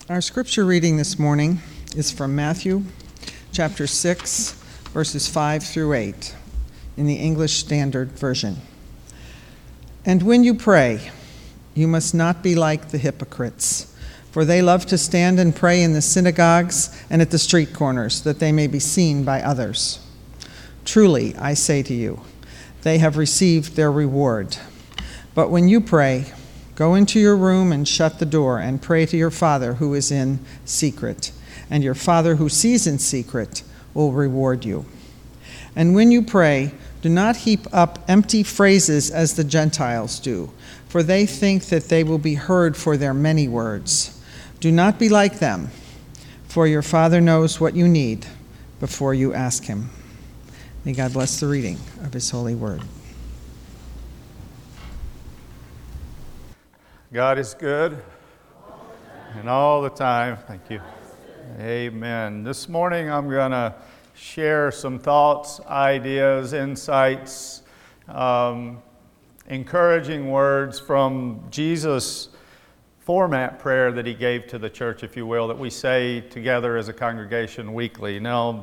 Our scripture reading this morning is from Matthew chapter 6, verses 5 through 8 in the English Standard Version. And when you pray, you must not be like the hypocrites, for they love to stand and pray in the synagogues and at the street corners, that they may be seen by others. Truly, I say to you, they have received their reward. But when you pray, go into your room and shut the door and pray to your Father who is in secret, and your Father who sees in secret will reward you. And when you pray, do not heap up empty phrases as the Gentiles do, for they think that they will be heard for their many words. Do not be like them, for your Father knows what you need before you ask him. May God bless the reading of his holy word. God is good, and all the time. Thank you. Amen. This morning I'm going to share some thoughts, ideas, insights, encouraging words from Jesus' format prayer that he gave to the church, if you will, that we say together as a congregation weekly. Now,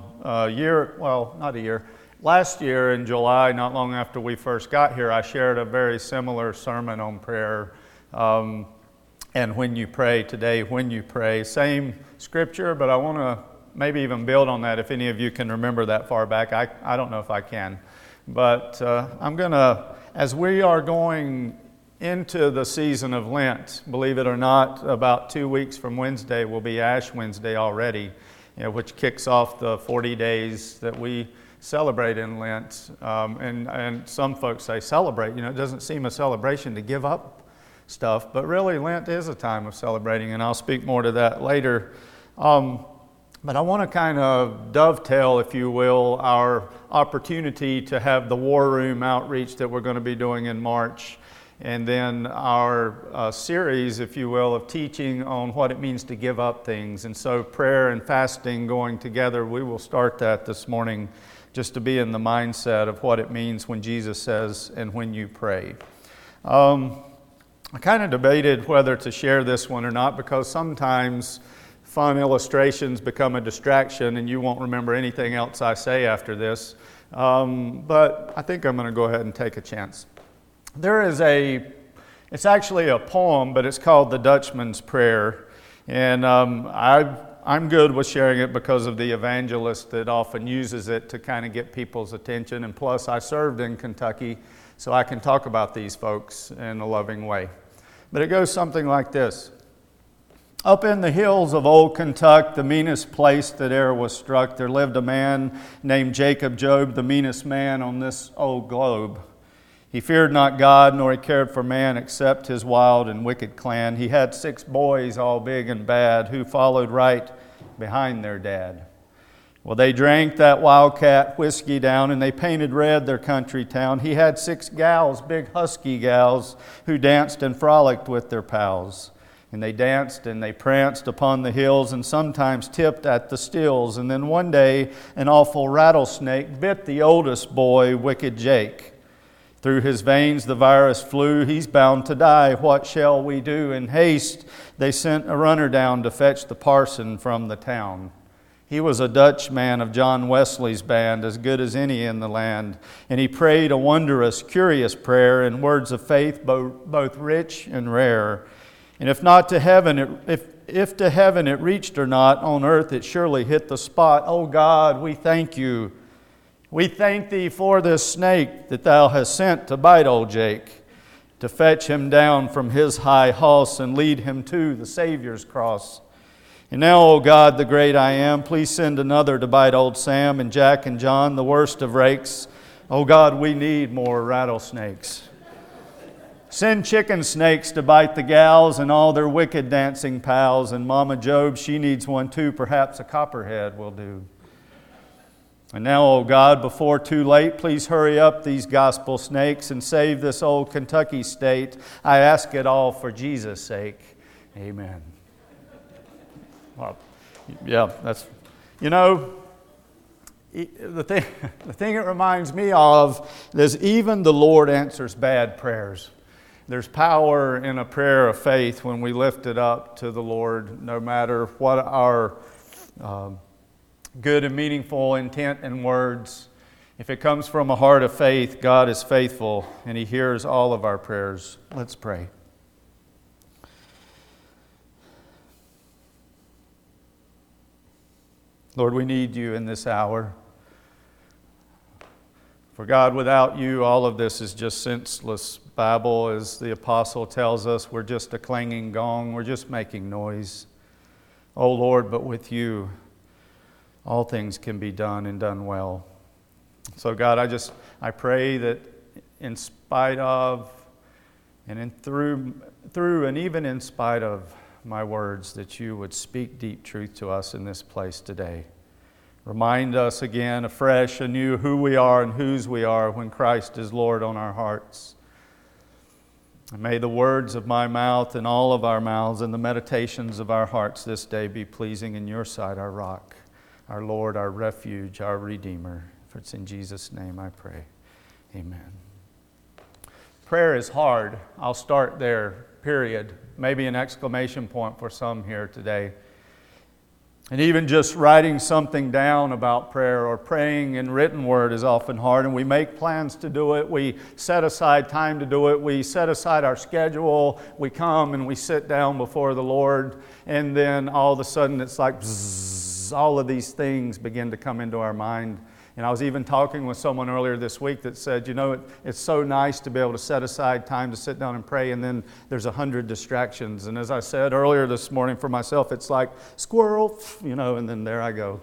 last year in July, not long after we first got here, I shared a very similar sermon on prayer. And when you pray today, when you pray, same scripture, but I want to maybe even build on that if any of you can remember that far back. I don't know if I can. But I'm going to, as we are going into the season of Lent, believe it or not, about 2 weeks from Wednesday will be Ash Wednesday already, which kicks off the 40 days that we celebrate in Lent. And some folks say celebrate. It doesn't seem a celebration to give up stuff, but really Lent is a time of celebrating, and I'll speak more to that later. But I want to kind of dovetail, if you will, our opportunity to have the War Room outreach that we're going to be doing in March, and then our series, if you will, of teaching on what it means to give up things. And so prayer and fasting going together, we will start that this morning just to be in the mindset of what it means when Jesus says, and when you pray. I kind of debated whether to share this one or not, because sometimes fun illustrations become a distraction and you won't remember anything else I say after this. But I think I'm going to go ahead and take a chance. It's actually a poem, but it's called The Dutchman's Prayer. And I'm good with sharing it because of the evangelist that often uses it to kind of get people's attention. And plus, I served in Kentucky, so I can talk about these folks in a loving way. But it goes something like this. Up in the hills of old Kentuck, the meanest place that e'er was struck, there lived a man named Jacob Job, the meanest man on this old globe. He feared not God, nor he cared for man, except his wild and wicked clan. He had 6 boys, all big and bad, who followed right behind their dad. Well, they drank that wildcat whiskey down, and they painted red their country town. He had 6 gals, big husky gals, who danced and frolicked with their pals. And they danced and they pranced upon the hills, and sometimes tipped at the stills. And then one day an awful rattlesnake bit the oldest boy, wicked Jake. Through his veins the virus flew. He's bound to die. What shall we do? In haste they sent a runner down to fetch the parson from the town. He was a Dutch man of John Wesley's band, as good as any in the land. And he prayed a wondrous, curious prayer in words of faith, both rich and rare. And if to heaven it reached or not, on earth it surely hit the spot. Oh God, we thank you. We thank thee for this snake that thou hast sent to bite old Jake, to fetch him down from his high house and lead him to the Savior's cross. And now, O God, the great I am, please send another to bite old Sam and Jack and John, the worst of rakes. Oh God, we need more rattlesnakes. Send chicken snakes to bite the gals and all their wicked dancing pals. And Mama Job, she needs one too. Perhaps a copperhead will do. And now, O God, before too late, please hurry up these gospel snakes and save this old Kentucky state. I ask it all for Jesus' sake. Amen. Well, yeah, that's, the thing it reminds me of is even the Lord answers bad prayers. There's power in a prayer of faith when we lift it up to the Lord, no matter what our good and meaningful intent and words. If it comes from a heart of faith, God is faithful and He hears all of our prayers. Let's pray. Lord, we need You in this hour. For God, without You, all of this is just senseless babble. As the apostle tells us, we're just a clanging gong. We're just making noise. Oh Lord, but with You, all things can be done and done well. So God, I pray that in spite of and through and even in spite of my words, that You would speak deep truth to us in this place today. Remind us again, afresh, anew, who we are and whose we are when Christ is Lord on our hearts. And may the words of my mouth and all of our mouths and the meditations of our hearts this day be pleasing in Your sight, our rock, our Lord, our refuge, our Redeemer. For it's in Jesus' name I pray. Amen. Prayer is hard. I'll start there, period. Maybe an exclamation point for some here today. And even just writing something down about prayer or praying in written word is often hard. And we make plans to do it. We set aside time to do it. We set aside our schedule. We come and we sit down before the Lord. And then all of a sudden it's like bzzz, all of these things begin to come into our mind. And I was even talking with someone earlier this week that said, it's so nice to be able to set aside time to sit down and pray, and then there's 100 distractions. And as I said earlier this morning for myself, it's like squirrel, and then there I go.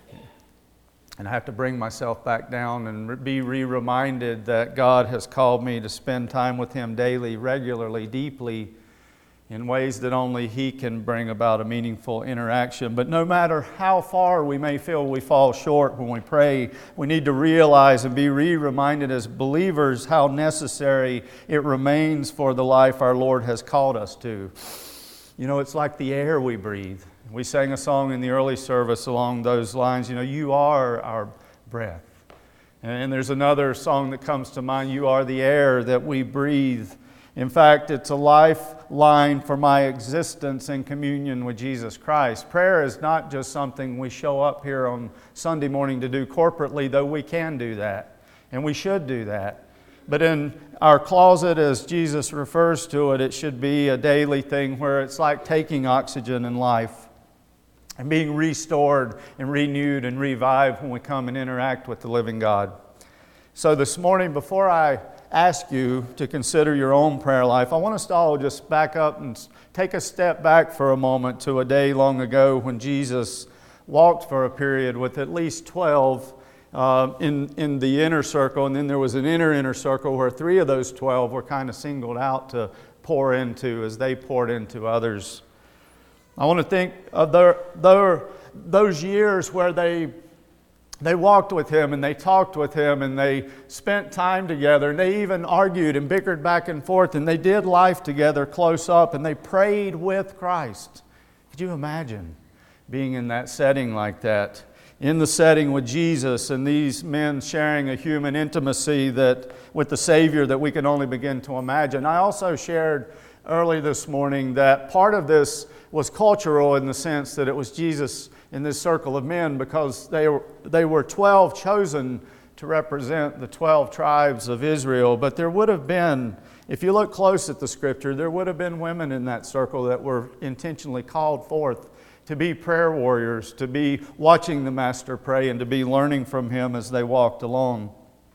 And I have to bring myself back down and be reminded that God has called me to spend time with Him daily, regularly, deeply, in ways that only He can bring about a meaningful interaction. But no matter how far we may feel we fall short when we pray, we need to realize and be reminded as believers how necessary it remains for the life our Lord has called us to. It's like the air we breathe. We sang a song in the early service along those lines, You are our breath. And there's another song that comes to mind, You are the air that we breathe. In fact, it's a lifeline for my existence in communion with Jesus Christ. Prayer is not just something we show up here on Sunday morning to do corporately, though we can do that, and we should do that. But in our closet, as Jesus refers to it, it should be a daily thing where it's like taking oxygen in life and being restored and renewed and revived when we come and interact with the living God. So this morning, before I ask you to consider your own prayer life, I want us to all just back up and take a step back for a moment to a day long ago when Jesus walked for a period with at least 12 in the inner circle, and then there was an inner circle where 3 of those 12 were kind of singled out to pour into as they poured into others. I want to think of those years where they walked with Him and they talked with Him and they spent time together and they even argued and bickered back and forth and they did life together close up and they prayed with Christ. Could you imagine being in that setting like that? In the setting with Jesus and these men sharing a human intimacy that with the Savior that we can only begin to imagine. I also shared early this morning that part of this was cultural in the sense that it was Jesus in this circle of men because they were 12 chosen to represent the 12 tribes of Israel. But there would have been, if you look close at the Scripture, there would have been women in that circle that were intentionally called forth to be prayer warriors, to be watching the Master pray and to be learning from Him as they walked along.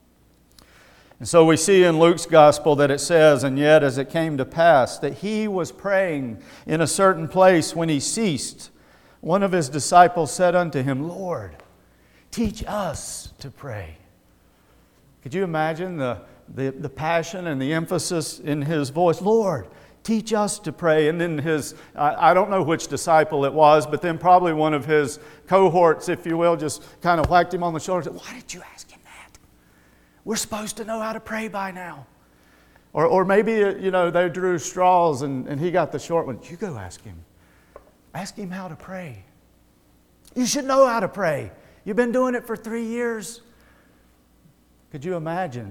And so we see in Luke's Gospel that it says, and yet as it came to pass that He was praying in a certain place when He ceased, one of His disciples said unto Him, Lord, teach us to pray. Could you imagine the passion and the emphasis in his voice? Lord, teach us to pray. And then I don't know which disciple it was, but then probably one of his cohorts, if you will, just kind of whacked him on the shoulder and said, why did you ask him that? We're supposed to know how to pray by now. Or maybe, they drew straws and he got the short one. You go ask him. Ask him how to pray. You should know how to pray. You've been doing it for 3 years. Could you imagine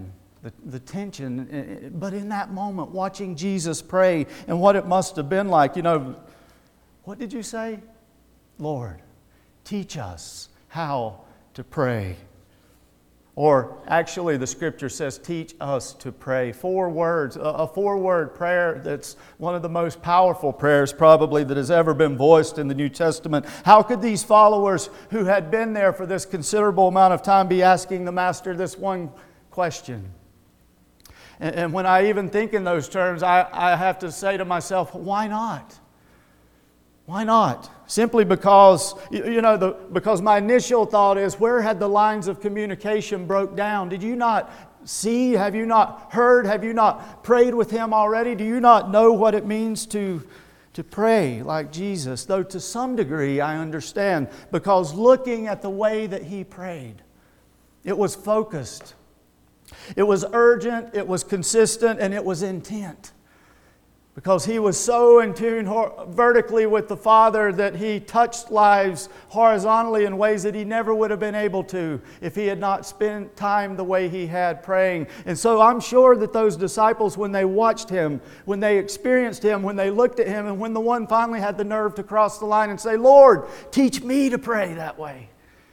the tension. But in that moment, watching Jesus pray and what it must have been like, what did you say? Lord, teach us how to pray. Or actually, the Scripture says, teach us to pray. 4 words, a 4-word prayer that's one of the most powerful prayers probably that has ever been voiced in the New Testament. How could these followers who had been there for this considerable amount of time be asking the Master this one question? And when I even think in those terms, I have to say to myself, why not? Why not? Simply because, because my initial thought is, where had the lines of communication broke down? Did you not see? Have you not heard? Have you not prayed with Him already? Do you not know what it means to pray like Jesus? Though to some degree I understand, because looking at the way that He prayed, it was focused, it was urgent, it was consistent, and it was intent. Because He was so in tune vertically with the Father that He touched lives horizontally in ways that He never would have been able to if He had not spent time the way He had praying. And so I'm sure that those disciples, when they watched Him, when they experienced Him, when they looked at Him, and when the one finally had the nerve to cross the line and say, Lord, teach me to pray that way.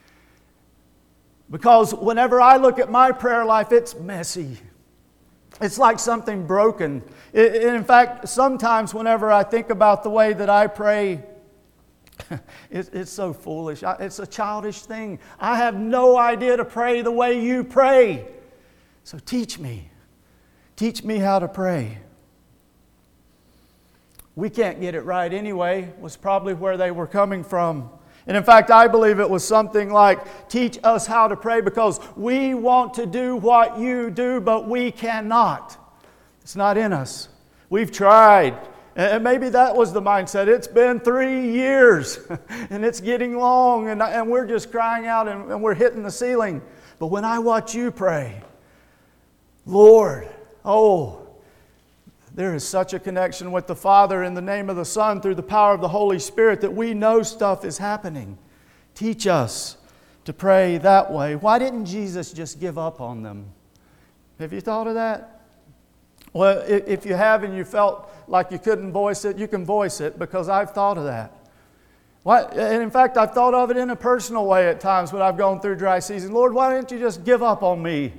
Because whenever I look at my prayer life, it's messy. It's like something broken. In fact, sometimes whenever I think about the way that I pray, it's so foolish. It's a childish thing. I have no idea to pray the way you pray. So teach me. Teach me how to pray. We can't get it right anyway, was probably where they were coming from. And in fact, I believe it was something like, teach us how to pray because we want to do what you do, but we cannot. It's not in us. We've tried. And maybe that was the mindset. It's been 3 years and it's getting long and we're just crying out and we're hitting the ceiling. But when I watch you pray, Lord, there is such a connection with the Father in the name of the Son through the power of the Holy Spirit that we know stuff is happening. Teach us to pray that way. Why didn't Jesus just give up on them? Have you thought of that? Well, if you have and you felt like you couldn't voice it, you can voice it because I've thought of that. And in fact, I've thought of it in a personal way at times when I've gone through dry season. Lord, why didn't you just give up on me?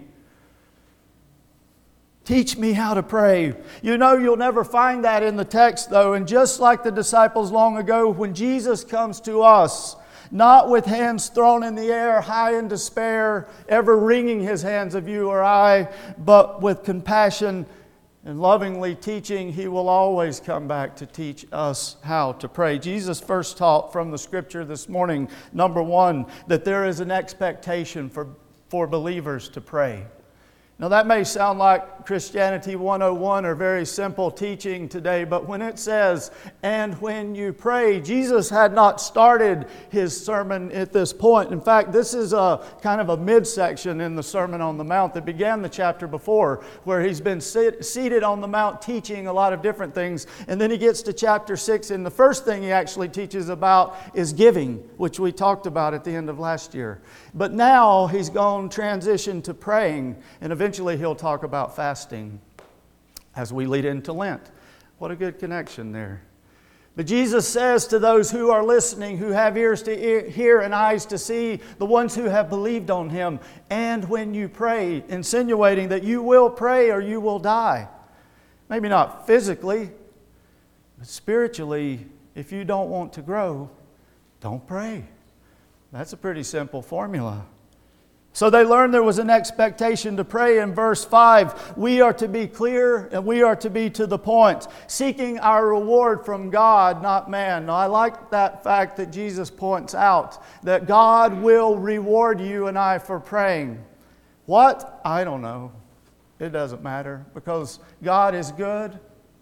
Teach me how to pray. You'll never find that in the text though. And just like the disciples long ago, when Jesus comes to us, not with hands thrown in the air, high in despair, ever wringing His hands of you or I, but with compassion and lovingly teaching, He will always come back to teach us how to pray. Jesus first taught from the Scripture this morning, number 1, that there is an expectation for believers to pray. Now that may sound like Christianity 101 or very simple teaching today, but when it says, and when you pray, Jesus had not started His sermon at this point. In fact, this is a kind of a midsection in the Sermon on the Mount that began the chapter before, where He's been seated on the Mount teaching a lot of different things. And then He gets to chapter 6, and the first thing He actually teaches about is giving, which we talked about at the end of last year. But now He's going to transition to praying, and eventually He'll talk about fasting as we lead into Lent. What a good connection there. But Jesus says to those who are listening, who have ears to hear and eyes to see, the ones who have believed on Him, and when you pray, insinuating that you will pray or you will die. Maybe not physically, but spiritually, if you don't want to grow, don't pray. That's a pretty simple formula. So they learned there was an expectation to pray. In verse 5, we are to be clear and we are to be to the point, seeking our reward from God, not man. Now I like that fact that Jesus points out, that God will reward you and I for praying. What? I don't know. It doesn't matter because God is good.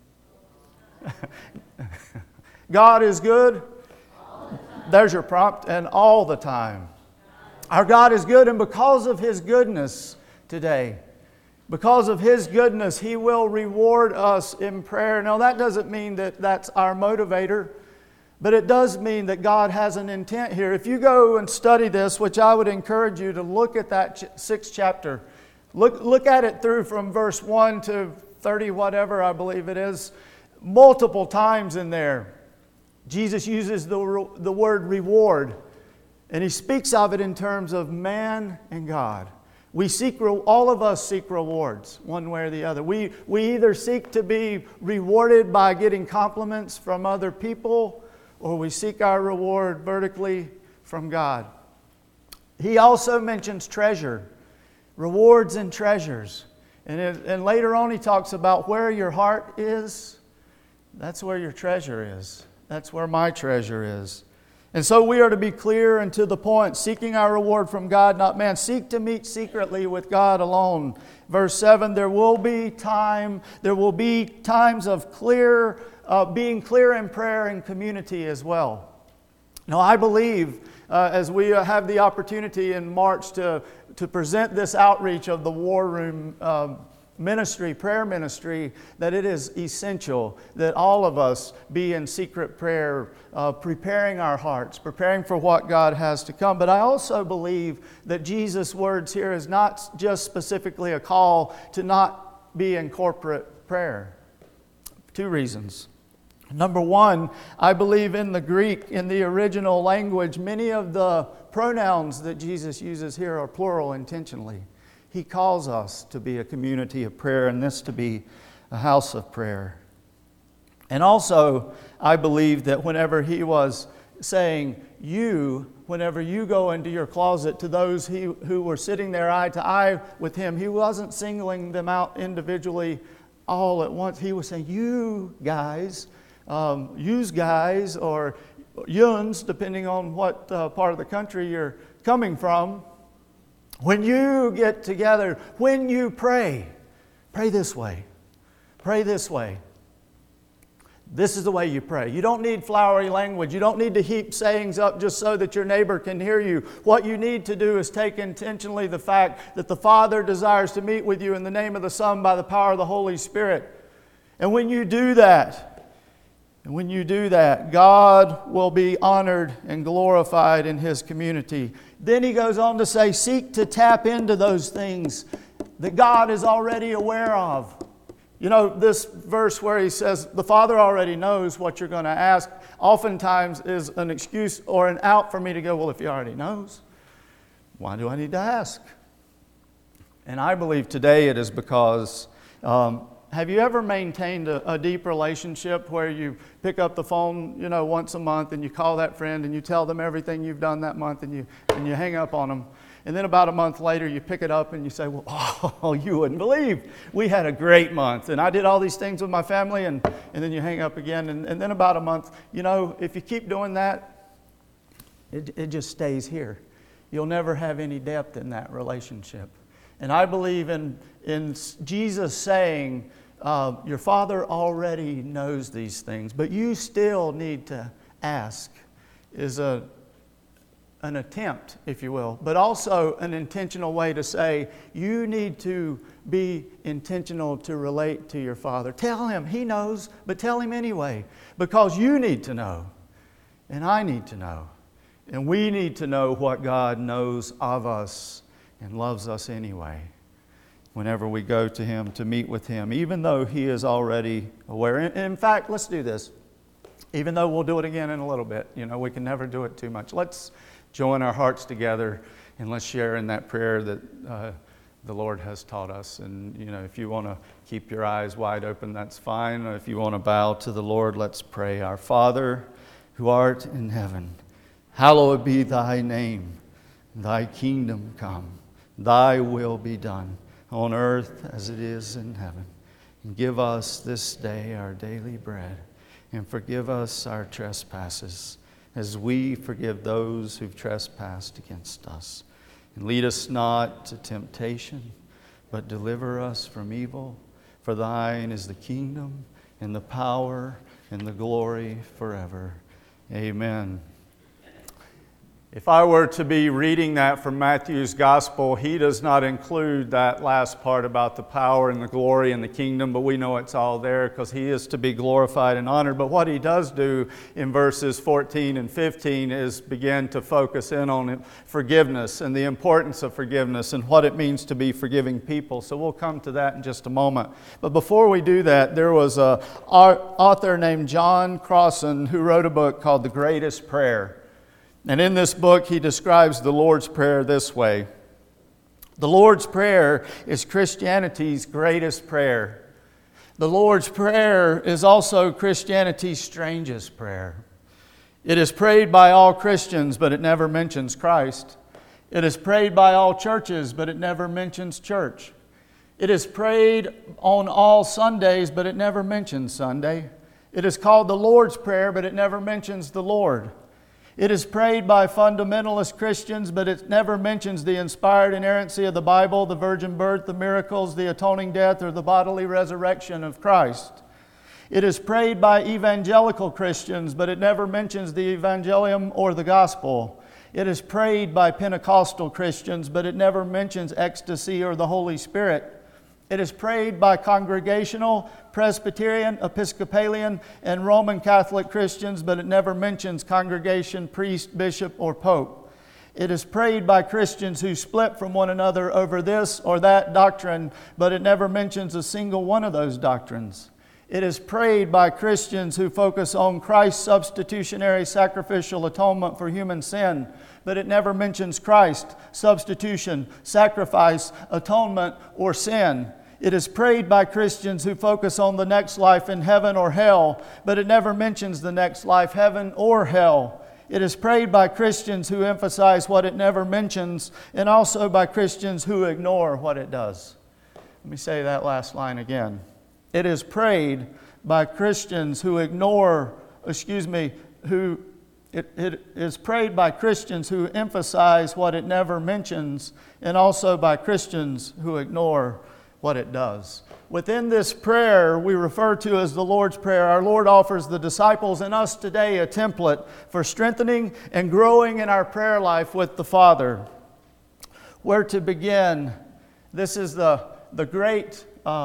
God is good. There's your prompt, and all the time. Our God is good, and because of His goodness today, because of His goodness, He will reward us in prayer. Now, that doesn't mean that that's our motivator, but it does mean that God has an intent here. If you go and study this, which I would encourage you to look at that 6th chapter Look at it through from verse 1 to 30, whatever I believe it is. Multiple times in there, Jesus uses the word reward. And he speaks of it in terms of man and God. All of us seek rewards, one way or the other. We either seek to be rewarded by getting compliments from other people, or we seek our reward vertically from God. He also mentions treasure, rewards and treasures. And later on he talks about where your heart is, that's where your treasure is. That's where my treasure is. And so we are to be clear and to the point, seeking our reward from God, not man. Seek to meet secretly with God alone. Verse 7, there will be times of being clear in prayer and community as well. Now I believe, as we have the opportunity in March to present this outreach of the War Room ministry, prayer ministry, that it is essential that all of us be in secret prayer, preparing our hearts, preparing for what God has to come. But I also believe that Jesus' words here is not just specifically a call to not be in corporate prayer. 2 reasons. Number 1, I believe in the Greek, in the original language, many of the pronouns that Jesus uses here are plural intentionally. He calls us to be a community of prayer and this to be a house of prayer. And also, I believe that whenever he was saying whenever you go into your closet to those who were sitting there eye to eye with him, he wasn't singling them out individually all at once. He was saying, you guys, yous guys, or yuns, depending on what part of the country you're coming from, when you get together, when you pray this way. Pray this way. This is the way you pray. You don't need flowery language. You don't need to heap sayings up just so that your neighbor can hear you. What you need to do is take intentionally the fact that the Father desires to meet with you in the name of the Son by the power of the Holy Spirit. And when you do that, God will be honored and glorified in His community. Then he goes on to say, seek to tap into those things that God is already aware of. You know, this verse where he says, the Father already knows what you're going to ask, oftentimes is an excuse or an out for me to go, well, if He already knows, why do I need to ask? And I believe today it is because, have you ever maintained a deep relationship where you pick up the phone, once a month and you call that friend and you tell them everything you've done that month and you hang up on them? And then about a month later, you pick it up and you say, well, you wouldn't believe. We had a great month. And I did all these things with my family. And then you hang up again. And then about a month, if you keep doing that, it just stays here. You'll never have any depth in that relationship. And I believe in Jesus saying, your Father already knows these things, but you still need to ask, is an attempt, if you will, but also an intentional way to say, you need to be intentional to relate to your Father. Tell Him. He knows, but tell Him anyway, because you need to know, and I need to know, and we need to know what God knows of us and loves us anyway whenever we go to Him to meet with Him, even though He is already aware. In fact, let's do this. Even though we'll do it again in a little bit. We can never do it too much. Let's join our hearts together and let's share in that prayer that the Lord has taught us. And, if you want to keep your eyes wide open, that's fine. If you want to bow to the Lord, let's pray. Our Father, who art in heaven, hallowed be Thy name. Thy kingdom come. Thy will be done on earth as it is in heaven. And give us this day our daily bread. And forgive us our trespasses, as we forgive those who've trespassed against us. And lead us not to temptation, but deliver us from evil. For Thine is the kingdom, and the power, and the glory forever. Amen. If I were to be reading that from Matthew's gospel, he does not include that last part about the power and the glory and the kingdom, but we know it's all there because he is to be glorified and honored. But what he does do in verses 14 and 15 is begin to focus in on forgiveness and the importance of forgiveness and what it means to be forgiving people. So we'll come to that in just a moment. But before we do that, there was an author named John Crossan who wrote a book called The Greatest Prayer. And in this book, he describes the Lord's Prayer this way. The Lord's Prayer is Christianity's greatest prayer. The Lord's Prayer is also Christianity's strangest prayer. It is prayed by all Christians, but it never mentions Christ. It is prayed by all churches, but it never mentions church. It is prayed on all Sundays, but it never mentions Sunday. It is called the Lord's Prayer, but it never mentions the Lord. It is prayed by fundamentalist Christians, but it never mentions the inspired inerrancy of the Bible, the virgin birth, the miracles, the atoning death, or the bodily resurrection of Christ. It is prayed by evangelical Christians, but it never mentions the evangelium or the gospel. It is prayed by Pentecostal Christians, but it never mentions ecstasy or the Holy Spirit. It is prayed by Congregational, Presbyterian, Episcopalian, and Roman Catholic Christians, but it never mentions congregation, priest, bishop, or pope. It is prayed by Christians who split from one another over this or that doctrine, but it never mentions a single one of those doctrines. It is prayed by Christians who focus on Christ's substitutionary sacrificial atonement for human sin, but it never mentions Christ, substitution, sacrifice, atonement, or sin. It is prayed by Christians who focus on the next life in heaven or hell, but it never mentions the next life, heaven or hell. It is prayed by Christians who emphasize what it never mentions, and also by Christians who ignore what it does. Let me say that last line again. It is prayed by Christians who It is prayed by Christians who emphasize what it never mentions, and also by Christians who ignore what it does. Within this prayer we refer to as the Lord's Prayer, our Lord offers the disciples and us today a template for strengthening and growing in our prayer life with the Father. Where to begin? This is the great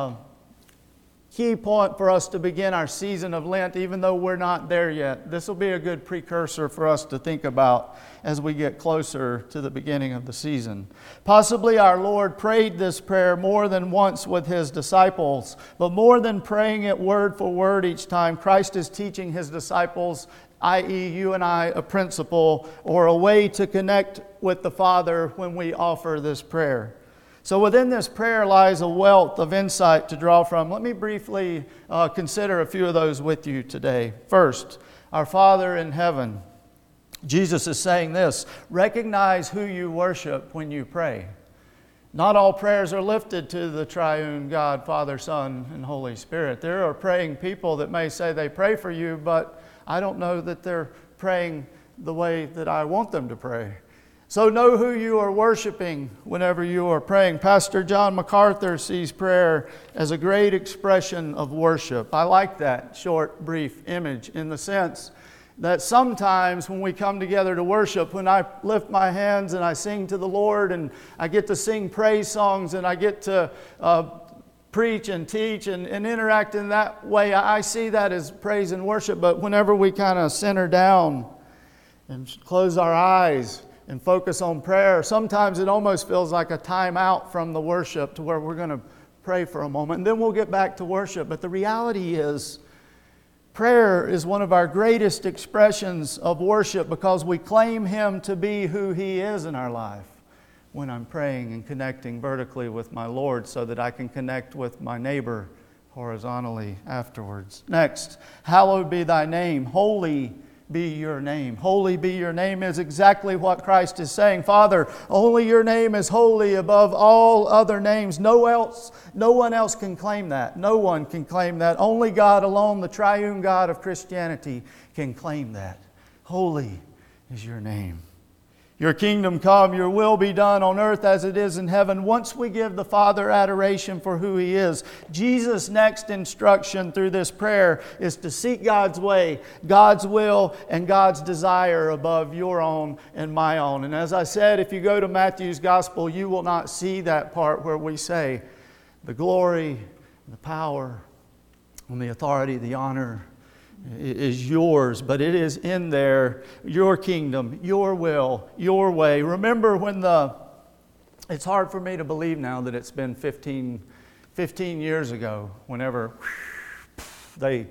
key point for us to begin our season of Lent, even though we're not there yet. This will be a good precursor for us to think about as we get closer to the beginning of the season. Possibly our Lord prayed this prayer more than once with His disciples, but more than praying it word for word each time, Christ is teaching His disciples, i.e. you and I, a principle or a way to connect with the Father when we offer this prayer. So within this prayer lies a wealth of insight to draw from. Let me briefly consider a few of those with you today. First, our Father in heaven. Jesus is saying this: recognize who you worship when you pray. Not all prayers are lifted to the triune God, Father, Son, and Holy Spirit. There are praying people that may say they pray for you, but I don't know that they're praying the way that I want them to pray. So know who you are worshiping whenever you are praying. Pastor John MacArthur sees prayer as a great expression of worship. I like that short, brief image in the sense that sometimes when we come together to worship, when I lift my hands and I sing to the Lord and I get to sing praise songs and I get to preach and teach and interact in that way, I see that as praise and worship. But whenever we kind of center down and close our eyes and focus on prayer, sometimes it almost feels like a time out from the worship to where we're going to pray for a moment and then we'll get back to worship. But the reality is, prayer is one of our greatest expressions of worship because we claim Him to be who He is in our life. When I'm praying and connecting vertically with my Lord so that I can connect with my neighbor horizontally afterwards. Next, hallowed be thy name. Holy be your name. Holy be your name is exactly what Christ is saying. Father, only your name is holy above all other names. No one else can claim that. No one can claim that. Only God alone, the triune God of Christianity, can claim that. Holy is your name. Your kingdom come, your will be done on earth as it is in heaven. Once we give the Father adoration for who He is, Jesus' next instruction through this prayer is to seek God's way, God's will, and God's desire above your own and my own. And as I said, if you go to Matthew's Gospel, you will not see that part where we say, the glory, the power, and the authority, the honor is yours, but it is in there, your kingdom, your will, your way. Remember when it's hard for me to believe now that it's been 15 years ago, whenever they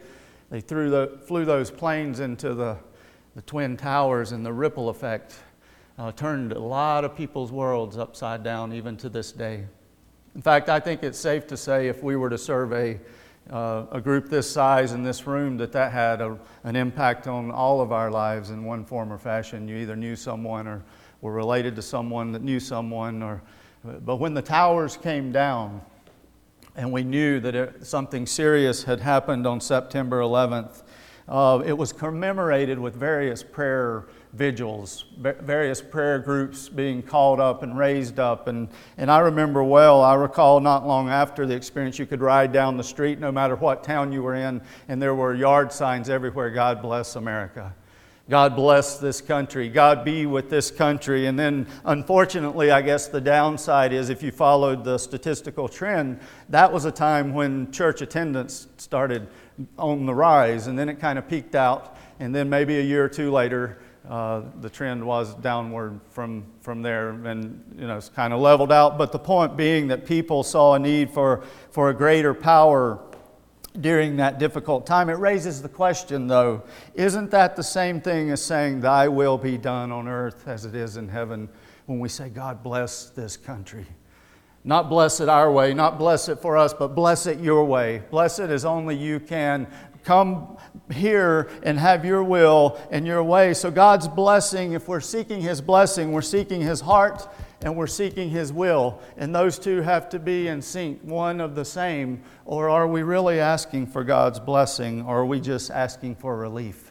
flew those planes into the Twin Towers, and the ripple effect turned a lot of people's worlds upside down even to this day. In fact, I think it's safe to say if we were to survey a group this size in this room, that had an impact on all of our lives in one form or fashion. You either knew someone or were related to someone that knew someone. But when the towers came down and we knew that something serious had happened on September 11th, it was commemorated with various prayer vigils, various prayer groups being called up and raised up. And I recall not long after the experience, you could ride down the street no matter what town you were in, and there were yard signs everywhere, God bless America. God bless this country. God be with this country. And then, unfortunately, I guess the downside is, if you followed the statistical trend, that was a time when church attendance started on the rise, and then it kind of peaked out, and then maybe a year or two later, the trend was downward from there, and it's kind of leveled out. But the point being that people saw a need for a greater power during that difficult time. It raises the question, though, isn't that the same thing as saying, thy will be done on earth as it is in heaven, when we say, God bless this country? Not bless it our way, not bless it for us, but bless it your way. Bless it as only you can. Come here and have your will and your way. So God's blessing, if we're seeking His blessing, we're seeking His heart and we're seeking His will. And those two have to be in sync, one of the same. Or are we really asking for God's blessing, or are we just asking for relief?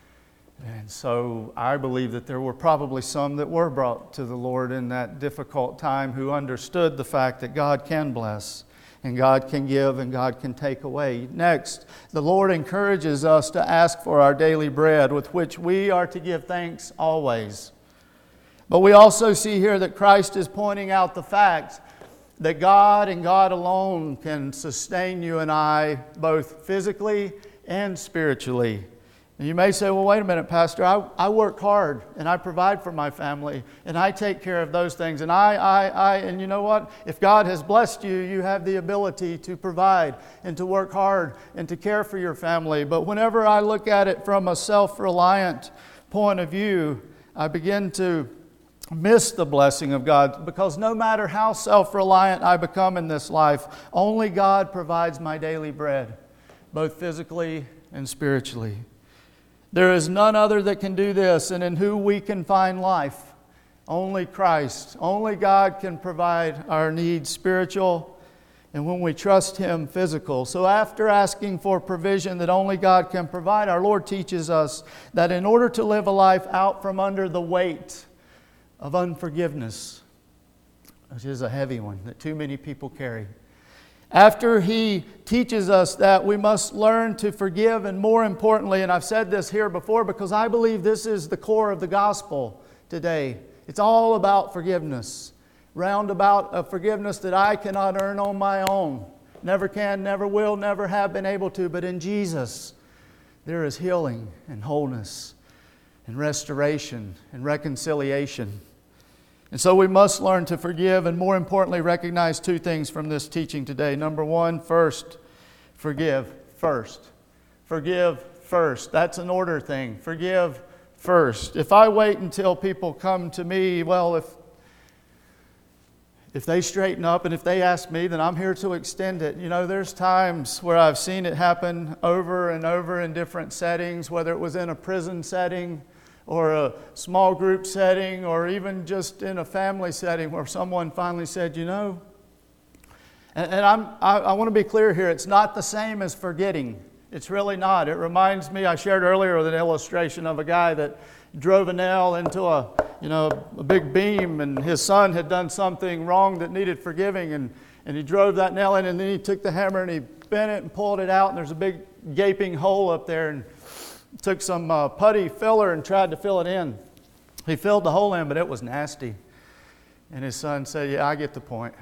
And so I believe that there were probably some that were brought to the Lord in that difficult time who understood the fact that God can bless, and God can give, and God can take away. Next, the Lord encourages us to ask for our daily bread, with which we are to give thanks always. But we also see here that Christ is pointing out the fact that God and God alone can sustain you and I, both physically and spiritually. And you may say, well, wait a minute, Pastor, I work hard and I provide for my family and I take care of those things. And and you know what? If God has blessed you, you have the ability to provide and to work hard and to care for your family. But whenever I look at it from a self-reliant point of view, I begin to miss the blessing of God, because no matter how self-reliant I become in this life, only God provides my daily bread, both physically and spiritually. There is none other that can do this, and in who we can find life. Only Christ. Only God can provide our needs, spiritual, and when we trust Him, physical. So after asking for provision that only God can provide, our Lord teaches us that in order to live a life out from under the weight of unforgiveness, which is a heavy one that too many people carry, after He teaches us that we must learn to forgive, and more importantly, and I've said this here before because I believe this is the core of the gospel today. It's all about forgiveness. Roundabout a forgiveness that I cannot earn on my own. Never can, never will, never have been able to. But in Jesus, there is healing and wholeness and restoration and reconciliation. And so we must learn to forgive, and more importantly, recognize two things from this teaching today. Number one, first, forgive first. Forgive first. That's an order thing. Forgive first. If I wait until people come to me, well, if they straighten up and if they ask me, then I'm here to extend it. You know, there's times where I've seen it happen over and over in different settings, whether it was in a prison setting, or a small group setting, or even just in a family setting, where someone finally said, you know, and I want to be clear here, it's not the same as forgetting. It's really not. It reminds me, I shared earlier with an illustration of a guy that drove a nail into a big beam, and his son had done something wrong that needed forgiving, and he drove that nail in, and then he took the hammer and he bent it and pulled it out, and there's a big gaping hole up there, and took some putty filler and tried to fill it in. He filled the hole in, but it was nasty. And his son said, "Yeah, I get the point.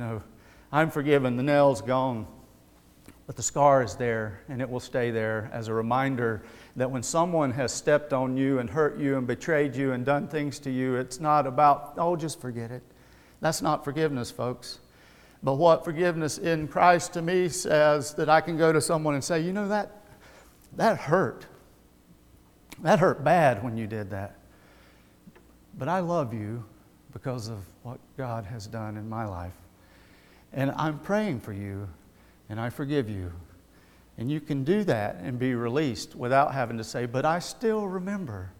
I'm forgiven. The nail's gone. But the scar is there, and it will stay there as a reminder that when someone has stepped on you and hurt you and betrayed you and done things to you, it's not about, just forget it. That's not forgiveness, folks. But what forgiveness in Christ to me says, that I can go to someone and say, that hurt. That hurt bad when you did that. But I love you because of what God has done in my life. And I'm praying for you, and I forgive you." And you can do that and be released without having to say, "But I still remember."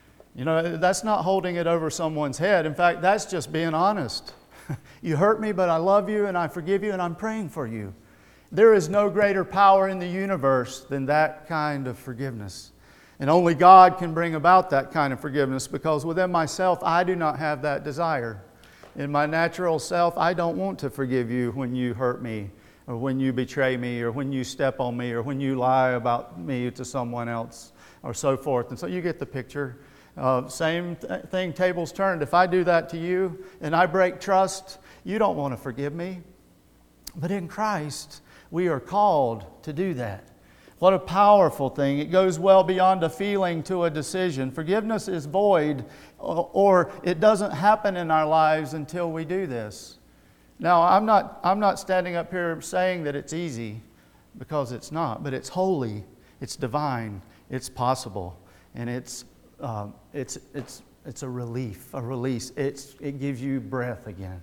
That's not holding it over someone's head. In fact, that's just being honest. You hurt me, but I love you, and I forgive you, and I'm praying for you. There is no greater power in the universe than that kind of forgiveness. And only God can bring about that kind of forgiveness, because within myself, I do not have that desire. In my natural self, I don't want to forgive you when you hurt me, or when you betray me, or when you step on me, or when you lie about me to someone else, or so forth. And so you get the picture. Same thing, tables turned. If I do that to you and I break trust, you don't want to forgive me. But in Christ, we are called to do that. What a powerful thing. It goes well beyond a feeling to a decision. Forgiveness is void, or it doesn't happen in our lives until we do this. Now, I'm not standing up here saying that it's easy, because it's not, but it's holy, it's divine, it's possible, and it's a relief, a release. It gives you breath again.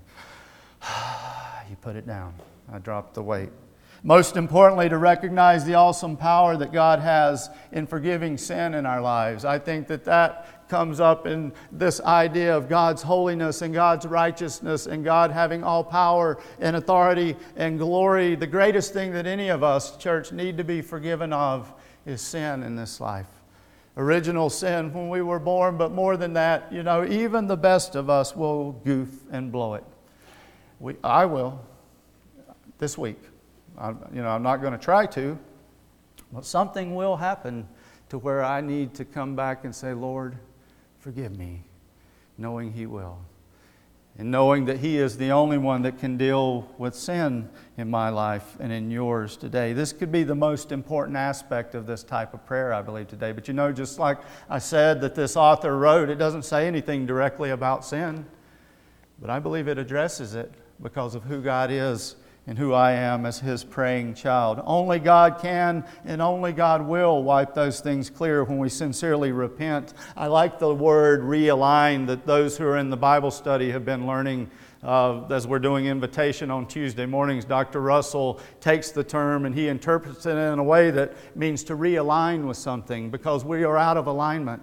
You put it down. I dropped the weight. Most importantly, to recognize the awesome power that God has in forgiving sin in our lives. I think that comes up in this idea of God's holiness and God's righteousness and God having all power and authority and glory. The greatest thing that any of us, church, need to be forgiven of is sin in this life. Original sin when we were born, but more than that, even the best of us will goof and blow it. I will this week. I'm not going to try to, but something will happen to where I need to come back and say, "Lord, forgive me," knowing He will. And knowing that He is the only one that can deal with sin in my life and in yours today. This could be the most important aspect of this type of prayer, I believe, today. But just like I said that this author wrote, it doesn't say anything directly about sin. But I believe it addresses it because of who God is and who I am as His praying child. Only God can and only God will wipe those things clear when we sincerely repent. I like the word realign that those who are in the Bible study have been learning as we're doing invitation on Tuesday mornings. Dr. Russell takes the term and he interprets it in a way that means to realign with something because we are out of alignment.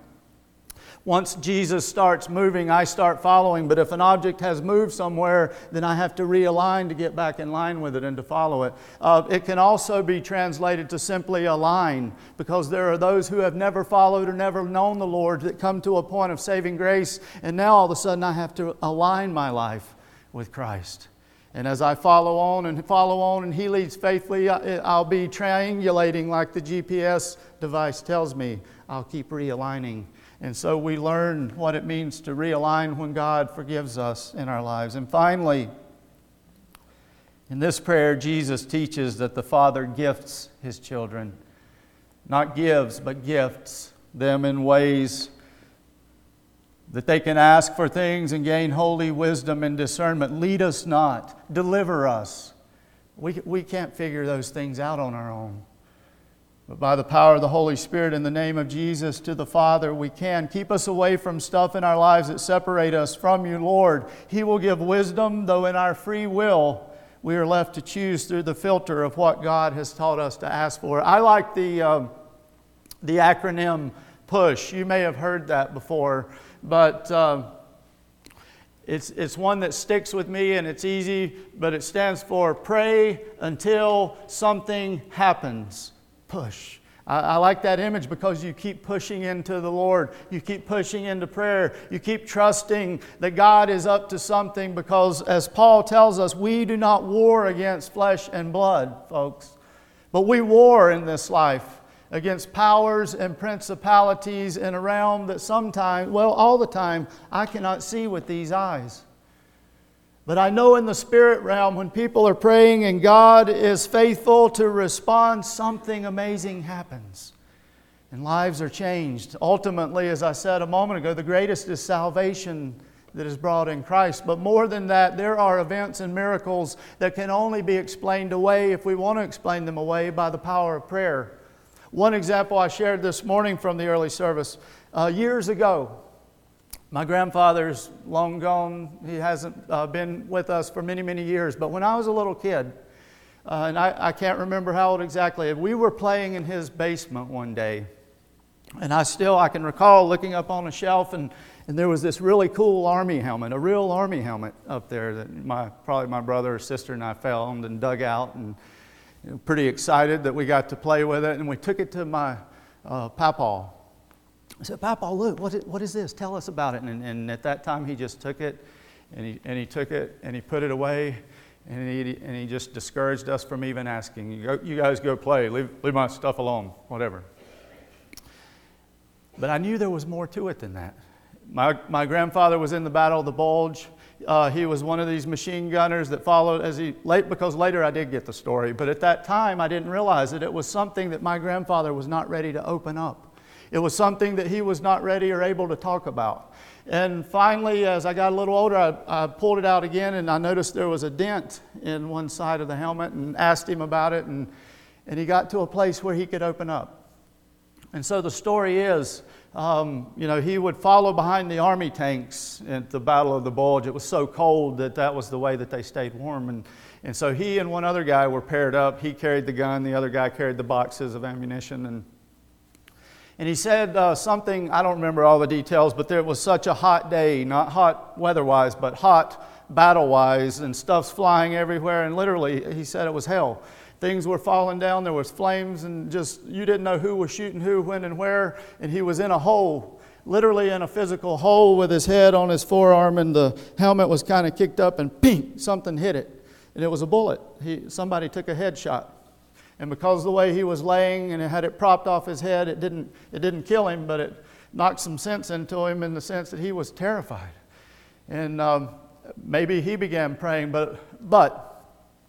Once Jesus starts moving, I start following. But if an object has moved somewhere, then I have to realign to get back in line with it and to follow it. It can also be translated to simply align, because there are those who have never followed or never known the Lord that come to a point of saving grace, and now all of a sudden I have to align my life with Christ. And as I follow on and He leads faithfully, I'll be triangulating like the GPS device tells me. I'll keep realigning. And so we learn what it means to realign when God forgives us in our lives. And finally, in this prayer, Jesus teaches that the Father gifts His children. Not gives, but gifts them in ways that they can ask for things and gain holy wisdom and discernment. Lead us not, deliver us. We can't figure those things out on our own. But by the power of the Holy Spirit in the name of Jesus to the Father, we can. Keep us away from stuff in our lives that separate us from You, Lord. He will give wisdom, though in our free will we are left to choose through the filter of what God has taught us to ask for. I like the acronym PUSH. You may have heard that before, but it's one that sticks with me and it's easy, but it stands for pray until something happens. Push. I like that image because you keep pushing into the Lord. You keep pushing into prayer. You keep trusting that God is up to something because, as Paul tells us, we do not war against flesh and blood, folks. But we war in this life against powers and principalities in a realm that sometimes, well, all the time, I cannot see with these eyes. But I know in the spirit realm, when people are praying and God is faithful to respond, something amazing happens. And lives are changed. Ultimately, as I said a moment ago, the greatest is salvation that is brought in Christ. But more than that, there are events and miracles that can only be explained away, if we want to explain them away, by the power of prayer. One example I shared this morning from the early service. Years ago, my grandfather's long gone. He hasn't been with us for many, many years. But when I was a little kid, and I can't remember how old exactly, we were playing in his basement one day. And I can recall looking up on a shelf, and there was this really cool Army helmet, a real Army helmet up there that probably my brother or sister and I found and dug out, and pretty excited that we got to play with it. And we took it to my papaw. I said, "Papa, look, what is this? Tell us about it." And at that time, he just took it, and he took it, and he put it away, and he just discouraged us from even asking. You guys go play. Leave my stuff alone, whatever. But I knew there was more to it than that. My grandfather was in the Battle of the Bulge. He was one of these machine gunners that followed because later I did get the story. But at that time, I didn't realize that it was something that my grandfather was not ready to open up. It was something that he was not ready or able to talk about. And finally, as I got a little older, I pulled it out again, and I noticed there was a dent in one side of the helmet, and asked him about it, and he got to a place where he could open up. And so the story is, he would follow behind the Army tanks at the Battle of the Bulge. It was so cold that was the way that they stayed warm. And so he and one other guy were paired up. He carried the gun, the other guy carried the boxes of ammunition, and he said something, I don't remember all the details, but there was such a hot day, not hot weather-wise, but hot battle-wise, and stuff's flying everywhere, and literally, he said it was hell. Things were falling down, there was flames, and just, you didn't know who was shooting who, when, and where, and he was in a hole, literally in a physical hole with his head on his forearm, and the helmet was kind of kicked up, and ping, something hit it, and it was a bullet. Somebody took a headshot. And because of the way he was laying and it had it propped off his head, it didn't kill him, but it knocked some sense into him in the sense that he was terrified. And maybe he began praying, but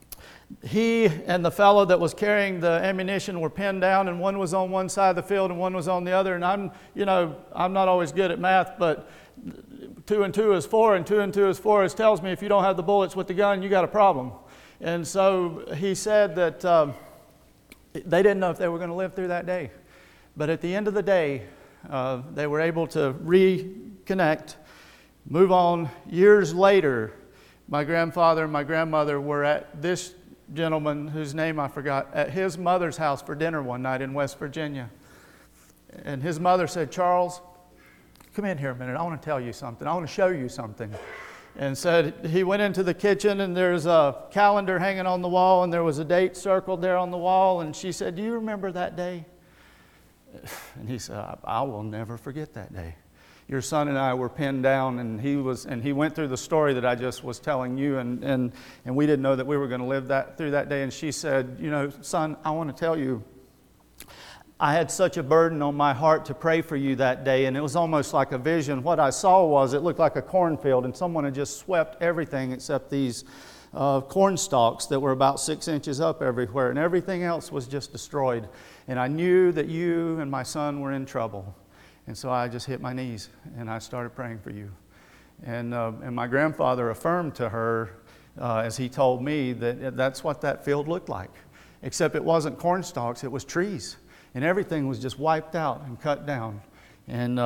he and the fellow that was carrying the ammunition were pinned down, and one was on one side of the field and one was on the other. And I'm not always good at math, but 2 and 2 is 4, and 2 and 2 is 4. It tells me if you don't have the bullets with the gun, you got a problem. And so he said that they didn't know if they were going to live through that day. But at the end of the day, they were able to reconnect, move on. Years later, my grandfather and my grandmother were at this gentleman, whose name I forgot, at his mother's house for dinner one night in West Virginia. And his mother said, "Charles, come in here a minute. I want to tell you something. I want to show you something." And said he went into the kitchen, and there's a calendar hanging on the wall, and there was a date circled there on the wall. And she said, "Do you remember that day?" And he said, "I will never forget that day. Your son and I were pinned down, and he went through the story that I just was telling you, and we didn't know that we were going to live through that day." And she said, "Son, I want to tell you, I had such a burden on my heart to pray for you that day, and it was almost like a vision. What I saw it looked like a cornfield, and someone had just swept everything except these corn stalks that were about 6 inches up everywhere, and everything else was just destroyed. And I knew that you and my son were in trouble. And so I just hit my knees, and I started praying for you." And my grandfather affirmed to her, as he told me, that that's what that field looked like. Except it wasn't corn stalks, it was trees. And everything was just wiped out and cut down. And,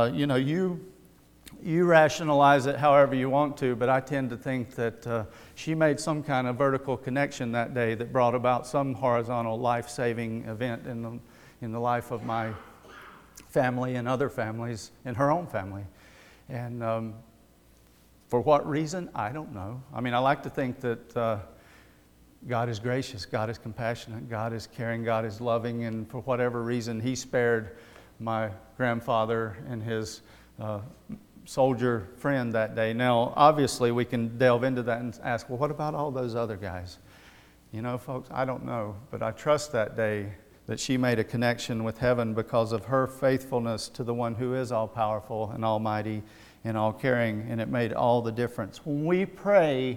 you rationalize it however you want to, but I tend to think that she made some kind of vertical connection that day that brought about some horizontal life-saving event in the life of my family and other families and her own family. And for what reason, I don't know. I mean, I like to think that God is gracious, God is compassionate, God is caring, God is loving, and for whatever reason, He spared my grandfather and his soldier friend that day. Now, obviously, we can delve into that and ask, well, what about all those other guys? You know, folks, I don't know, but I trust that day that she made a connection with heaven because of her faithfulness to the one who is all-powerful and almighty and all-caring, and it made all the difference. When we pray,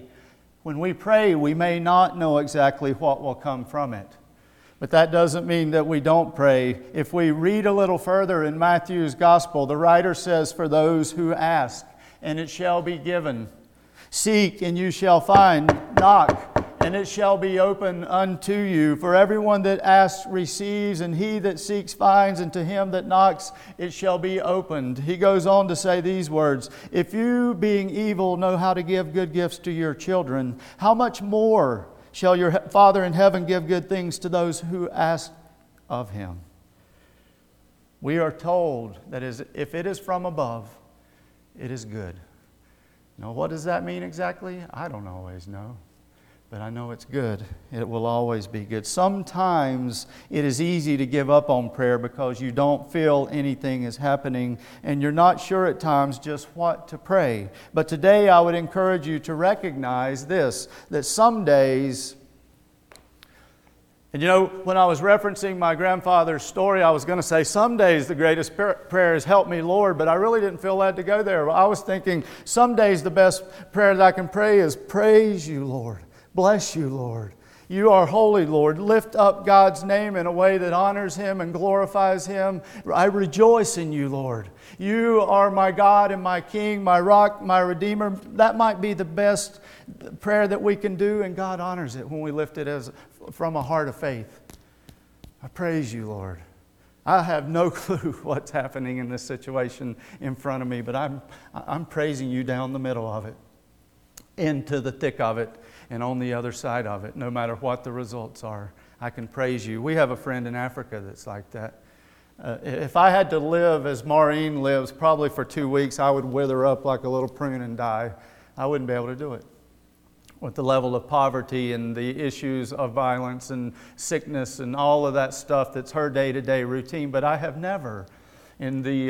we may not know exactly what will come from it. But that doesn't mean that we don't pray. If we read a little further in Matthew's Gospel, the writer says, "For those who ask, and it shall be given. Seek, and you shall find. Knock, and it shall be open unto you. For everyone that asks receives, and he that seeks finds, and to him that knocks it shall be opened." He goes on to say these words, "If you, being evil, know how to give good gifts to your children, how much more shall your Father in heaven give good things to those who ask of Him?" We are told that if it is from above, it is good. Now, what does that mean exactly? I don't always know. But I know it's good. It will always be good. Sometimes it is easy to give up on prayer because you don't feel anything is happening and you're not sure at times just what to pray. But today I would encourage you to recognize this, that some days, and you know, when I was referencing my grandfather's story, I was going to say, some days the greatest prayer is, "Help me, Lord," but I really didn't feel led to go there. I was thinking, some days the best prayer that I can pray is, "Praise you, Lord. Bless you, Lord. You are holy, Lord." Lift up God's name in a way that honors Him and glorifies Him. I rejoice in you, Lord. You are my God and my King, my rock, my Redeemer. That might be the best prayer that we can do, and God honors it when we lift it from a heart of faith. I praise you, Lord. I have no clue what's happening in this situation in front of me, but I'm praising you down the middle of it, into the thick of it, and on the other side of it, no matter what the results are. I can praise you. We have a friend in Africa that's like that. If I had to live as Maureen lives, probably for 2 weeks, I would wither up like a little prune and die. I wouldn't be able to do it. With the level of poverty and the issues of violence and sickness and all of that stuff that's her day-to-day routine. But I have never, in the,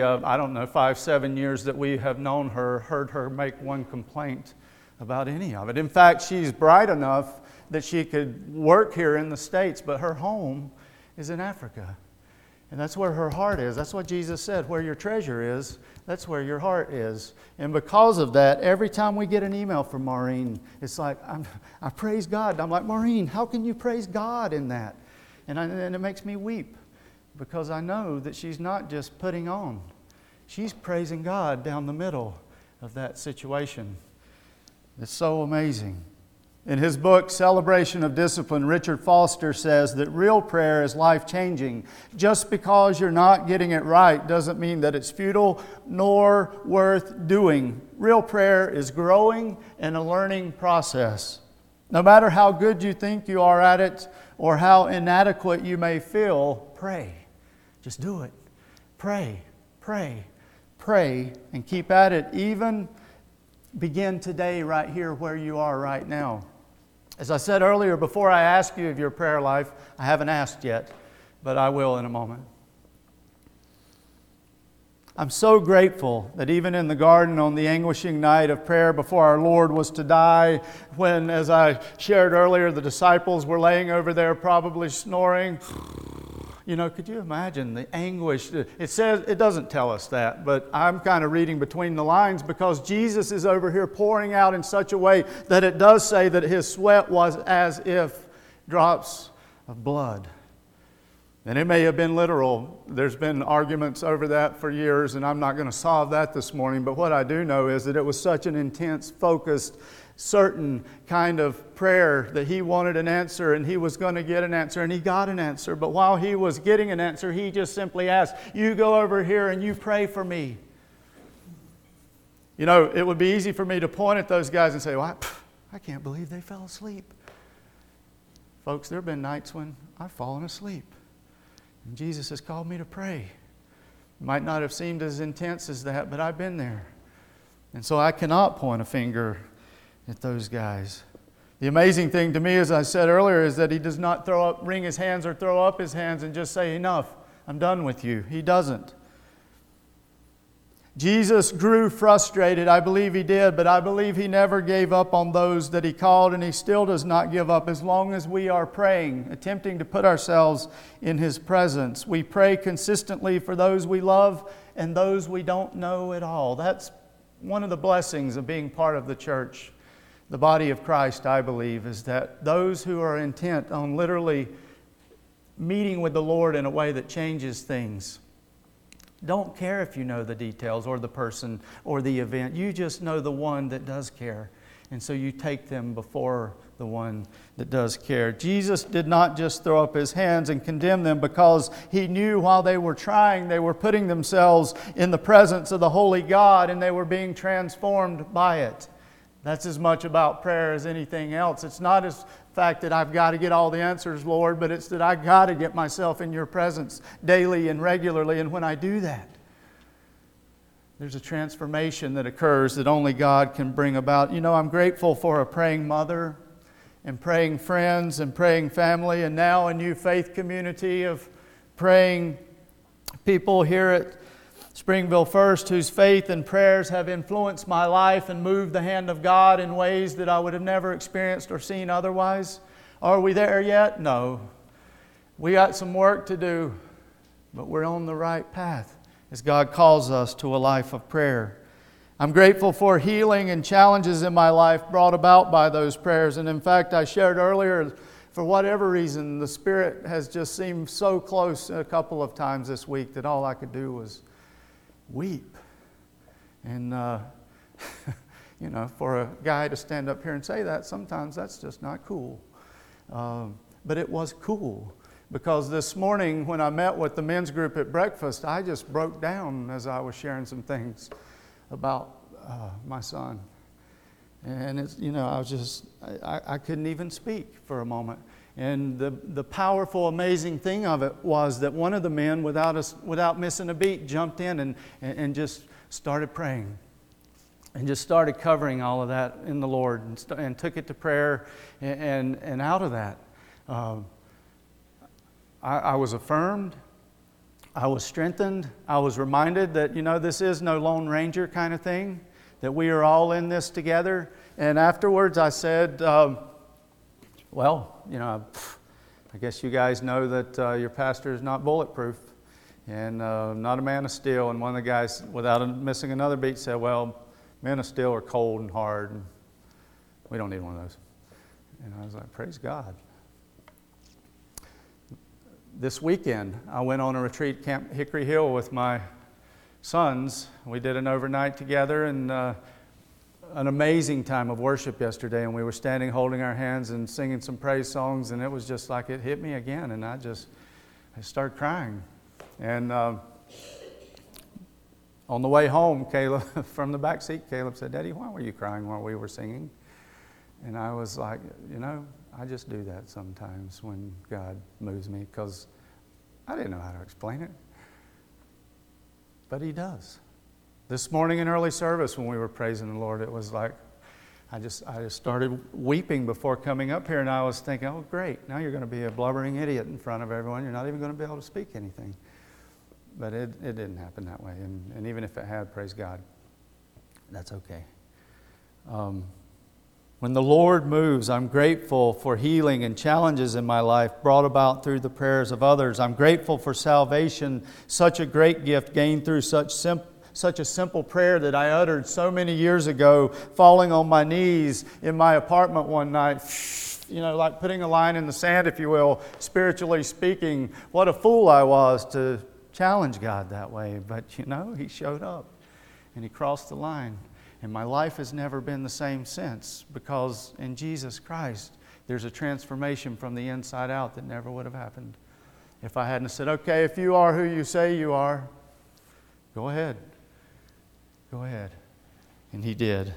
5-7 years that we have known her, heard her make one complaint about any of it. In fact, she's bright enough that she could work here in the States, but her home is in Africa. And that's where her heart is. That's what Jesus said, where your treasure is, that's where your heart is. And because of that, every time we get an email from Maureen, it's like, I praise God. I'm like, "Maureen, how can you praise God in that?" And it makes me weep because I know that she's not just putting on. She's praising God down the middle of that situation. It's so amazing. In his book, Celebration of Discipline, Richard Foster says that real prayer is life-changing. Just because you're not getting it right doesn't mean that it's futile nor worth doing. Real prayer is growing and a learning process. No matter how good you think you are at it or how inadequate you may feel, pray. Just do it. Pray, pray, pray, and keep at it. Even begin today right here where you are right now. As I said earlier, before I ask you of your prayer life, I haven't asked yet, but I will in a moment. I'm so grateful that even in the garden on the anguishing night of prayer before our Lord was to die, when, as I shared earlier, the disciples were laying over there probably snoring. You know, could you imagine the anguish? It says, it doesn't tell us that, but I'm kind of reading between the lines because Jesus is over here pouring out in such a way that it does say that His sweat was as if drops of blood. And it may have been literal. There's been arguments over that for years, and I'm not going to solve that this morning, but what I do know is that it was such an intense, focused, certain kind of prayer that He wanted an answer and He was going to get an answer, and He got an answer. But while He was getting an answer, He just simply asked, "You go over here and you pray for me." You know, it would be easy for me to point at those guys and say, "Well, I can't believe they fell asleep." Folks, there have been nights when I've fallen asleep, and Jesus has called me to pray. It might not have seemed as intense as that, but I've been there. And so I cannot point a finger at those guys. The amazing thing to me, as I said earlier, is that He does not wring His hands or throw up His hands and just say, enough, I'm done with you. He doesn't. Jesus grew frustrated. I believe He did, but I believe He never gave up on those that He called, and He still does not give up as long as we are praying, attempting to put ourselves in His presence. We pray consistently for those we love and those we don't know at all. That's one of the blessings of being part of the church, the body of Christ, I believe, is that those who are intent on literally meeting with the Lord in a way that changes things don't care if you know the details or the person or the event. You just know the one that does care. And so you take them before the one that does care. Jesus did not just throw up His hands and condemn them because He knew while they were trying, they were putting themselves in the presence of the holy God and they were being transformed by it. That's as much about prayer as anything else. It's not as fact that I've got to get all the answers, Lord, but it's that I got to get myself in Your presence daily and regularly. And when I do that, there's a transformation that occurs that only God can bring about. You know, I'm grateful for a praying mother and praying friends and praying family, and now a new faith community of praying people here at Springville First whose faith and prayers have influenced my life and moved the hand of God in ways that I would have never experienced or seen otherwise. Are we there yet? No. We got some work to do, but we're on the right path as God calls us to a life of prayer. I'm grateful for healing and challenges in my life brought about by those prayers. And in fact, I shared earlier, for whatever reason, the Spirit has just seemed so close a couple of times this week that all I could do was weep. And, you know, for a guy to stand up here and say that, sometimes that's just not cool. But it was cool because this morning when I met with the men's group at breakfast, I just broke down as I was sharing some things about my son. And it's, you know, I couldn't even speak for a moment. And the powerful, amazing thing of it was that one of the men, without missing a beat, jumped in and just started praying. And just started covering all of that in the Lord and took it to prayer. And out of that, I was affirmed. I was strengthened. I was reminded that, you know, this is no Lone Ranger kind of thing, that we are all in this together. And afterwards I said, well, you know, I guess you guys know that your pastor is not bulletproof and not a man of steel. And one of the guys, without missing another beat, said, well, men of steel are cold and hard, and we don't need one of those. And I was like, praise God. This weekend, I went on a retreat, Camp Hickory Hill, with my sons. We did an overnight together, and an amazing time of worship yesterday, and we were standing holding our hands and singing some praise songs, and it was just like it hit me again, and I started crying. And on the way home, Caleb, from the back seat, Caleb said, Daddy, why were you crying while we were singing? And I was like, you know, I just do that sometimes when God moves me, because I didn't know how to explain it. But He does. This morning in early service when we were praising the Lord, it was like I just started weeping before coming up here, and I was thinking, oh great, now you're going to be a blubbering idiot in front of everyone. You're not even going to be able to speak anything. But it didn't happen that way, and even if it had, praise God, that's okay. When the Lord moves, I'm grateful for healing and challenges in my life brought about through the prayers of others. I'm grateful for salvation, such a great gift gained through such a simple prayer that I uttered so many years ago, falling on my knees in my apartment one night, you know, like putting a line in the sand, if you will, spiritually speaking. What a fool I was to challenge God that way. But, you know, He showed up and He crossed the line. And my life has never been the same since, because in Jesus Christ, there's a transformation from the inside out that never would have happened if I hadn't said, okay, if you are who you say you are, go ahead. Go ahead. And He did.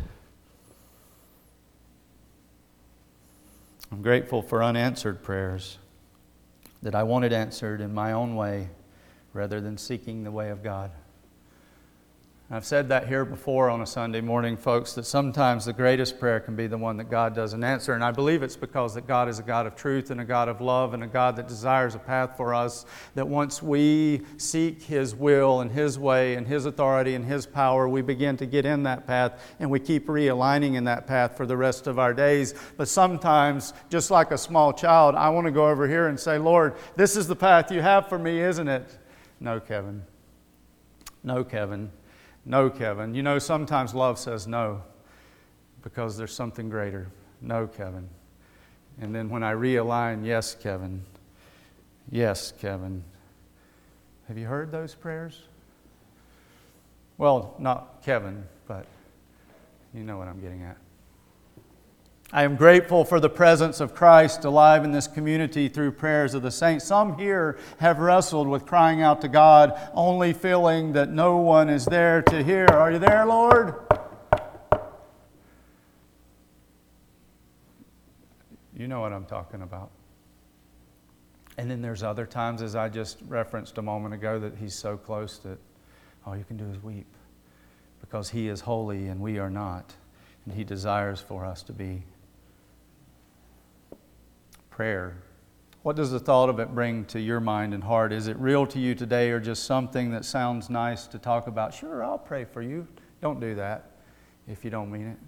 I'm grateful for unanswered prayers that I wanted answered in my own way rather than seeking the way of God. I've said that here before on a Sunday morning, folks, that sometimes the greatest prayer can be the one that God doesn't answer. And I believe it's because that God is a God of truth and a God of love and a God that desires a path for us, that once we seek His will and His way and His authority and His power, we begin to get in that path and we keep realigning in that path for the rest of our days. But sometimes, just like a small child, I want to go over here and say, Lord, this is the path you have for me, isn't it? No, Kevin. No, Kevin. No, Kevin. You know, sometimes love says no because there's something greater. No, Kevin. And then when I realign, yes, Kevin. Yes, Kevin. Have you heard those prayers? Well, not Kevin, but you know what I'm getting at. I am grateful for the presence of Christ alive in this community through prayers of the saints. Some here have wrestled with crying out to God, only feeling that no one is there to hear. Are you there, Lord? You know what I'm talking about. And then there's other times, as I just referenced a moment ago, that He's so close that all you can do is weep because He is holy and we are not. And He desires for us to be. Prayer. What does the thought of it bring to your mind and heart? Is it real to you today or just something that sounds nice to talk about? Sure, I'll pray for you. Don't do that if you don't mean it.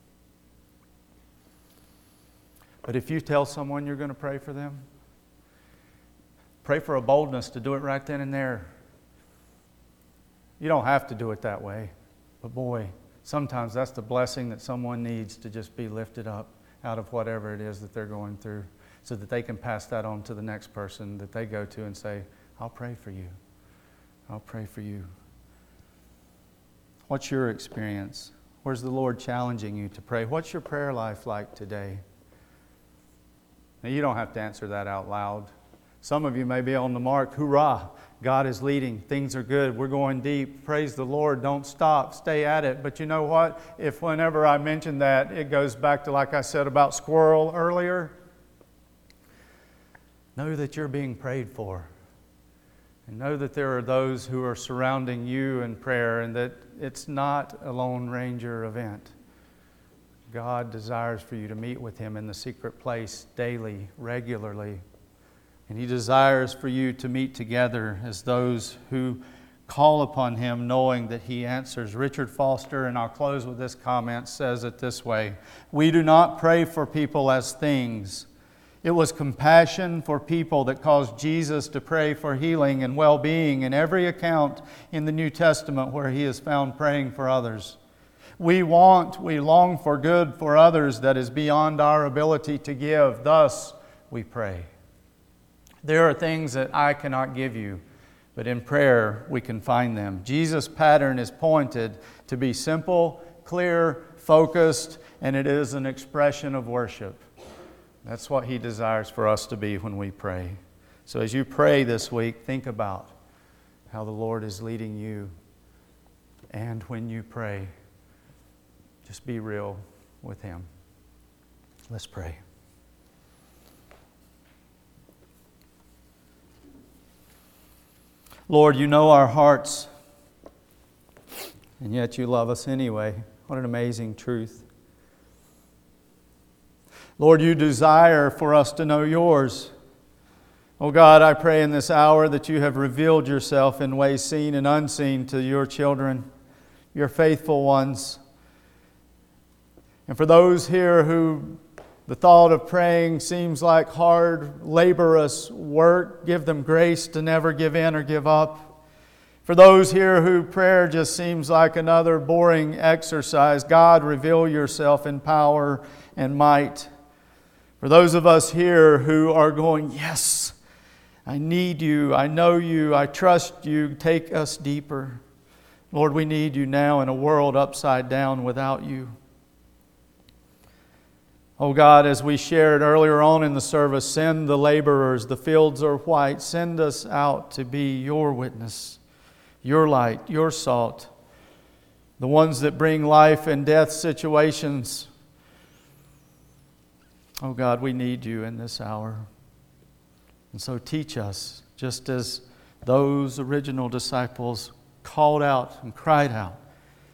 But if you tell someone you're going to pray for them, pray for a boldness to do it right then and there. You don't have to do it that way. But boy, sometimes that's the blessing that someone needs to just be lifted up out of whatever it is that they're going through, so that they can pass that on to the next person that they go to and say, I'll pray for you. I'll pray for you. What's your experience? Where's the Lord challenging you to pray? What's your prayer life like today? Now, you don't have to answer that out loud. Some of you may be on the mark. Hoorah! God is leading. Things are good. We're going deep. Praise the Lord. Don't stop. Stay at it. But you know what? If whenever I mention that, it goes back to, like I said about squirrel earlier, know that you're being prayed for. And know that there are those who are surrounding you in prayer and that it's not a Lone Ranger event. God desires for you to meet with Him in the secret place daily, regularly. And He desires for you to meet together as those who call upon Him knowing that He answers. Richard Foster, and I'll close with this comment, says it this way: we do not pray for people as things. It was compassion for people that caused Jesus to pray for healing and well-being in every account in the New Testament where He is found praying for others. We long for good for others that is beyond our ability to give. Thus, we pray. There are things that I cannot give you, but in prayer we can find them. Jesus' pattern is pointed to be simple, clear, focused, and it is an expression of worship. That's what He desires for us to be when we pray. So as you pray this week, think about how the Lord is leading you. And when you pray, just be real with Him. Let's pray. Lord, you know our hearts, and yet you love us anyway. What an amazing truth. Lord, you desire for us to know yours. Oh God, I pray in this hour that you have revealed yourself in ways seen and unseen to your children, your faithful ones. And for those here who the thought of praying seems like hard, laborious work, give them grace to never give in or give up. For those here who prayer just seems like another boring exercise, God, reveal yourself in power and might. For those of us here who are going, yes, I need you, I know you, I trust you, take us deeper. Lord, we need you now in a world upside down without you. Oh God, as we shared earlier on in the service, send the laborers, the fields are white. Send us out to be your witness, your light, your salt, the ones that bring life and death situations. Oh God, we need you in this hour. And so teach us, just as those original disciples called out and cried out,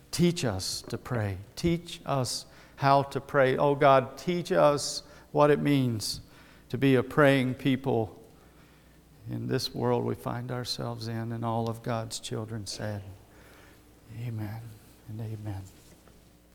Teach us to pray. Teach us how to pray. Oh God, teach us what it means to be a praying people in this world we find ourselves in, and all of God's children said, Amen and amen.